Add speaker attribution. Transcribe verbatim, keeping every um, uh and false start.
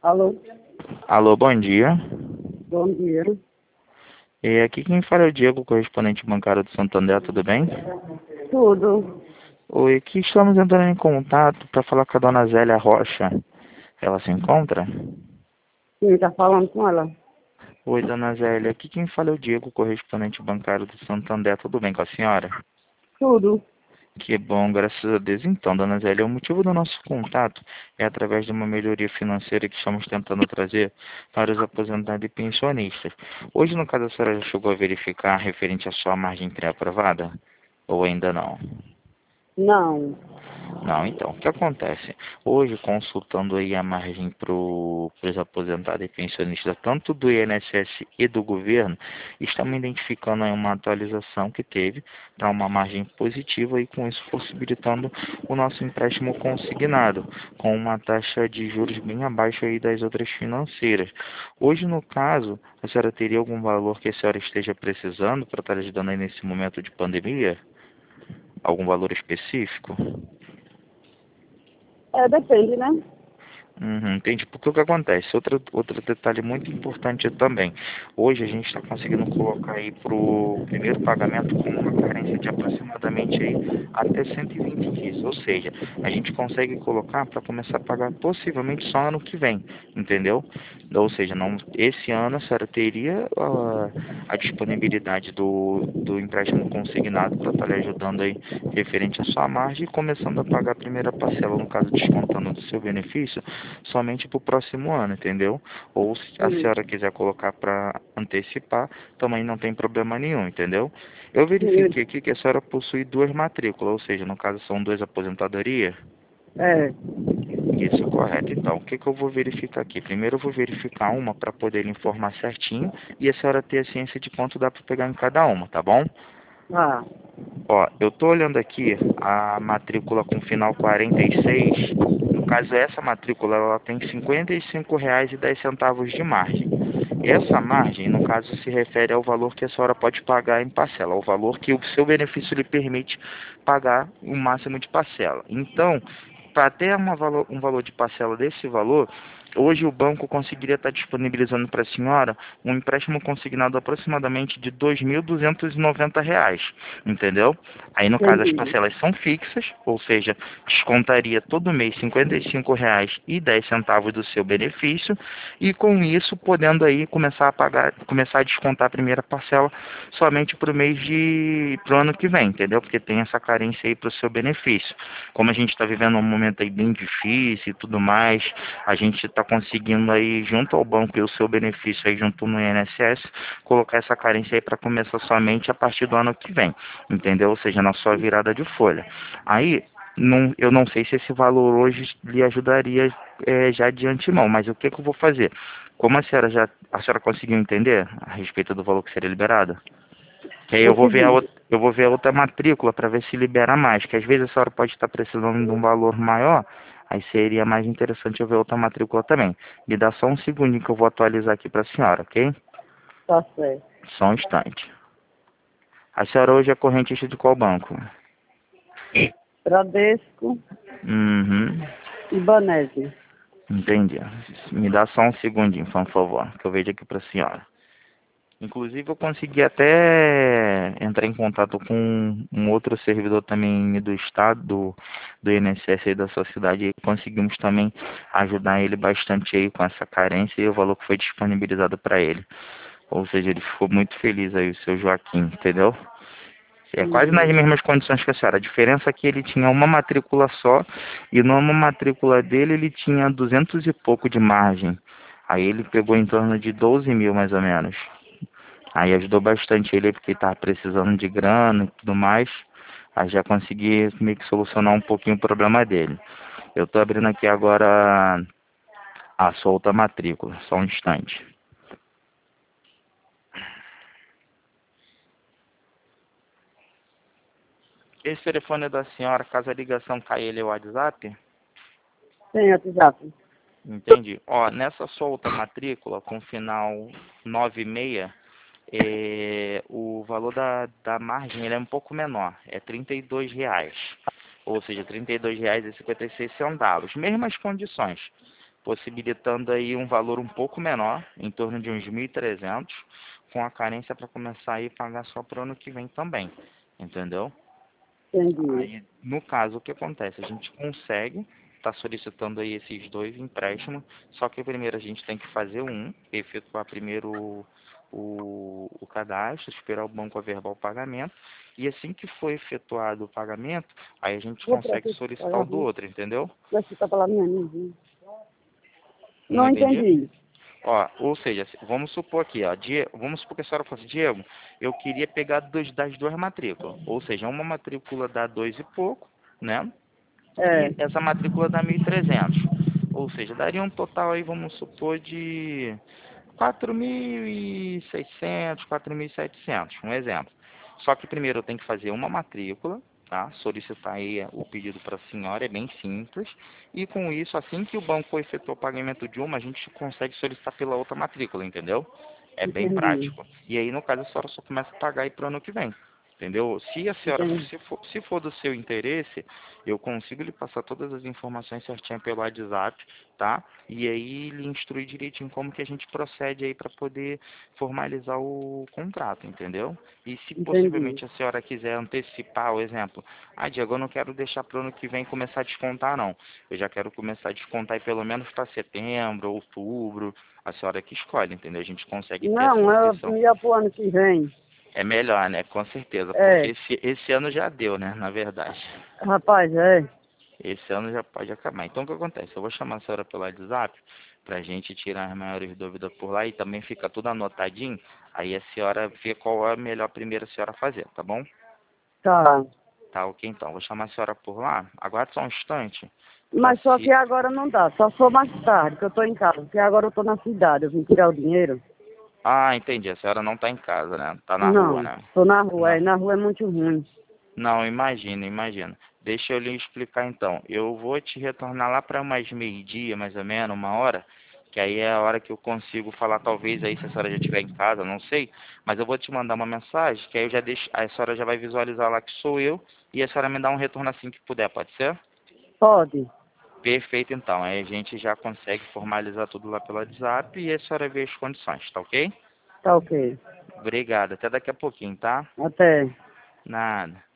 Speaker 1: Alô,
Speaker 2: Alô, bom dia.
Speaker 1: bom dia.
Speaker 2: E aqui quem fala é o Diego, correspondente bancário do Santander, tudo bem?
Speaker 1: Tudo.
Speaker 2: Oi, aqui estamos entrando em contato para falar com a dona Zélia Rocha. Ela se encontra?
Speaker 1: Quem tá falando com ela?
Speaker 2: Oi, dona Zélia, aqui quem fala é o Diego, correspondente bancário do Santander, tudo bem com a senhora?
Speaker 1: Tudo.
Speaker 2: Que bom, graças a Deus. Então, dona Zélia, o motivo do nosso contato é através de uma melhoria financeira que estamos tentando trazer para os aposentados e pensionistas. Hoje, no caso, a senhora já chegou a verificar referente à sua margem pré-aprovada? Ou ainda não?
Speaker 1: Não.
Speaker 2: Não, então, o que acontece? Hoje, consultando aí a margem para os aposentados e pensionistas, tanto do I N S S e do governo, estamos identificando aí uma atualização que teve para uma margem positiva e com isso possibilitando o nosso empréstimo consignado, com uma taxa de juros bem abaixo aí das outras financeiras. Hoje, no caso, a senhora teria algum valor que a senhora esteja precisando para estar ajudando aí nesse momento de pandemia? Algum valor específico?
Speaker 1: É, depende, né?
Speaker 2: Uhum, entendi. Porque o que acontece? Outro, outro detalhe muito importante também. Hoje a gente está conseguindo colocar aí para o primeiro pagamento com uma carência de aproximadamente aí até cento e vinte dias. Ou seja, a gente consegue colocar para começar a pagar possivelmente só ano que vem, entendeu? Ou seja, não, esse ano a senhora teria ah, a disponibilidade do, do empréstimo consignado para estar lhe ajudando aí referente à sua margem e começando a pagar a primeira parcela, no caso descontando do seu benefício somente para o próximo ano, entendeu? Ou se a
Speaker 1: Sim.
Speaker 2: senhora quiser colocar para antecipar, também não tem problema nenhum, entendeu? Eu
Speaker 1: Sim.
Speaker 2: verifiquei aqui que a senhora possui duas matrículas, ou seja, no caso são duas aposentadorias.
Speaker 1: É.
Speaker 2: Isso, correto. Então, o que, que eu vou verificar aqui? Primeiro eu vou verificar uma para poder informar certinho e a senhora ter a ciência de quanto dá para pegar em cada uma, tá bom?
Speaker 1: Ah.
Speaker 2: Ó, eu tô olhando aqui a matrícula com final quarenta e seis. No caso, essa matrícula ela tem cinquenta e cinco reais e dez centavos de margem. Essa margem, no caso, se refere ao valor que a senhora pode pagar em parcela, ao valor que o seu benefício lhe permite pagar o máximo de parcela. Então, para ter uma valor, um valor de parcela desse valor, hoje o banco conseguiria estar disponibilizando para a senhora um empréstimo consignado aproximadamente de dois mil duzentos e noventa reais, entendeu? Aí, no caso, as
Speaker 1: Entendi.
Speaker 2: parcelas são fixas, ou seja, descontaria todo mês cinquenta e cinco reais e dez centavos do seu benefício, e com isso, podendo aí começar a pagar, começar a descontar a primeira parcela somente para o mês de, para o ano que vem, entendeu? Porque tem essa carência aí para o seu benefício. Como a gente está vivendo um momento aí bem difícil e tudo mais, a gente está conseguindo aí, junto ao banco e o seu benefício aí junto no I N S S, colocar essa carência aí para começar somente a partir do ano que vem, entendeu? Ou seja, na sua virada de folha. Aí, não, eu não sei se esse valor hoje lhe ajudaria é, já de antemão, mas o que, que eu vou fazer? Como a senhora já, a senhora conseguiu entender a respeito do valor que seria liberado? Que aí eu vou ver a
Speaker 1: Consegui.
Speaker 2: outra, eu vou ver a outra matrícula para ver se libera mais, que às vezes a senhora pode estar precisando de um valor maior, aí seria mais interessante eu ver outra matrícula também. Me dá só um segundinho que eu vou atualizar aqui para a senhora, ok?
Speaker 1: Tá certo.
Speaker 2: Só um instante. A senhora hoje é correntista de qual banco?
Speaker 1: Bradesco
Speaker 2: Uhum,
Speaker 1: e Banese.
Speaker 2: entendi. Me dá só um segundinho, por favor, que eu vejo aqui para a senhora. Inclusive, eu consegui até entrar em contato com um outro servidor também do estado, do, do I N S S aí da sua cidade, e conseguimos também ajudar ele bastante aí com essa carência e o valor que foi disponibilizado para ele. Ou seja, ele ficou muito feliz aí, o seu Joaquim, entendeu? É quase nas
Speaker 1: Entendi.
Speaker 2: mesmas condições que a senhora. A diferença é que ele tinha uma matrícula só e numa matrícula dele ele tinha duzentos e pouco de margem. Aí ele pegou em torno de doze mil mais ou menos. Aí ajudou bastante ele porque estava precisando de grana e tudo mais. Aí já consegui meio que solucionar um pouquinho o problema dele. Eu estou abrindo aqui agora a solta matrícula, só um instante. Esse telefone é da senhora, caso a ligação caia, ele é o WhatsApp?
Speaker 1: Tem WhatsApp.
Speaker 2: Entendi. Ó, nessa solta matrícula, com final nove seis, é, o valor da, da margem ele é um pouco menor, é trinta e dois reais. Ou seja, trinta e dois reais e cinquenta e seis centavos. Mesmas condições. possibilitando aí um valor um pouco menor, em torno de uns mil e trezentos, com a carência para começar aí a pagar só para o ano que vem também, entendeu?
Speaker 1: Entendi.
Speaker 2: Aí, no caso, o que acontece? A gente consegue estar solicitando aí esses dois empréstimos, só que primeiro a gente tem que fazer um, efetuar primeiro o, o, o cadastro, esperar o banco averbar o pagamento, e assim que for efetuado o pagamento, aí a gente
Speaker 1: Vou para
Speaker 2: consegue
Speaker 1: aqui,
Speaker 2: solicitar
Speaker 1: pagar
Speaker 2: o do
Speaker 1: aqui.
Speaker 2: outro, entendeu?
Speaker 1: Vai ficar pela minha amiga.
Speaker 2: Não
Speaker 1: Não
Speaker 2: entendi?
Speaker 1: entendi.
Speaker 2: Ó, ou seja, se- vamos supor aqui, ó, Die- vamos supor que a senhora fosse Diego, eu queria pegar dos, das duas matrículas, ou seja, uma matrícula dá dois e pouco, né?
Speaker 1: É,
Speaker 2: E essa matrícula dá mil e trezentos. Ou seja, daria um total aí, vamos supor, de quatro mil e seiscentos, quatro mil e setecentos, um exemplo. Só que primeiro eu tenho que fazer uma matrícula, tá? Solicitar aí o pedido para a senhora, é bem simples. E com isso, assim que o banco efetuar o pagamento de uma, a gente consegue solicitar pela outra matrícula, entendeu? É bem
Speaker 1: entendi.
Speaker 2: prático. E aí, no caso, a senhora só começa a pagar aí para o ano que vem. Entendeu? Se a senhora,
Speaker 1: Entendi.
Speaker 2: se for, se for do seu interesse, eu consigo lhe passar todas as informações certinho pelo WhatsApp, tá? E aí lhe instruir direitinho como que a gente procede aí para poder formalizar o contrato, entendeu? E se
Speaker 1: Entendi.
Speaker 2: possivelmente a senhora quiser antecipar o exemplo, ah, Diego, eu não quero deixar para o ano que vem começar a descontar, não. Eu já quero começar a descontar aí pelo menos para setembro, outubro, a senhora que escolhe, entendeu? A gente consegue ter essa
Speaker 1: Não,
Speaker 2: opção.
Speaker 1: eu ia pro ano que vem.
Speaker 2: É melhor, né? Com certeza, porque
Speaker 1: É,
Speaker 2: esse, esse ano já deu, né? Na verdade.
Speaker 1: rapaz, é.
Speaker 2: Esse ano já pode acabar. Então, o que acontece? Eu vou chamar a senhora pelo WhatsApp para a gente tirar as maiores dúvidas por lá e também fica tudo anotadinho. Aí a senhora vê qual é a melhor primeira a senhora fazer, tá bom?
Speaker 1: Tá.
Speaker 2: Tá, ok, então. Vou chamar a senhora por lá. Aguarde só um instante para
Speaker 1: Mas só que
Speaker 2: se...
Speaker 1: agora não dá, só for mais tarde, que eu tô em casa, porque agora eu tô na cidade, eu vim tirar o dinheiro.
Speaker 2: Ah, entendi. A senhora não tá em casa, né? Tá na rua,
Speaker 1: Não,
Speaker 2: né?
Speaker 1: tô na rua,
Speaker 2: Não.
Speaker 1: é, na rua é muito ruim.
Speaker 2: Não, imagina, imagina. Deixa eu lhe explicar então. Eu vou te retornar lá para mais meio-dia, mais ou menos, uma hora, que aí é a hora que eu consigo falar, talvez aí se a senhora já estiver em casa, não sei, mas eu vou te mandar uma mensagem, que aí eu já deixo, a senhora já vai visualizar lá que sou eu, e a senhora me dá um retorno assim que puder, pode ser?
Speaker 1: Pode,
Speaker 2: Perfeito então. Aí a gente já consegue formalizar tudo lá pelo WhatsApp e a senhora vê as condições, tá ok?
Speaker 1: tá ok.
Speaker 2: Obrigado. Até daqui a pouquinho, tá?
Speaker 1: Até.
Speaker 2: Nada.